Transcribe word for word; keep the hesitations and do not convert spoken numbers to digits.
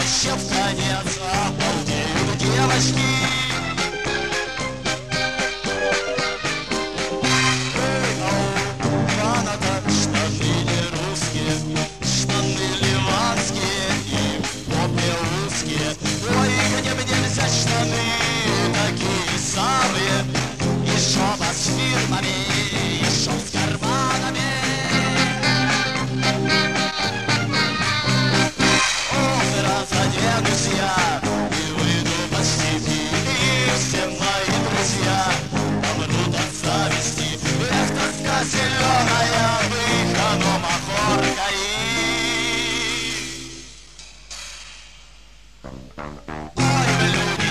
вообще в конец обалдеют девочки. Эй, ау, Канада, штаны не русские, штаны ливанские и попе узкие. Ой, где бы не взять штаны такие самые, и шоба с фирмами, и шоп с карманами. Разоденусь я и выйду по степи, и все мои друзья помрут от зависти. Эх, тоска зеленая, выхану махорка и... Ой, люди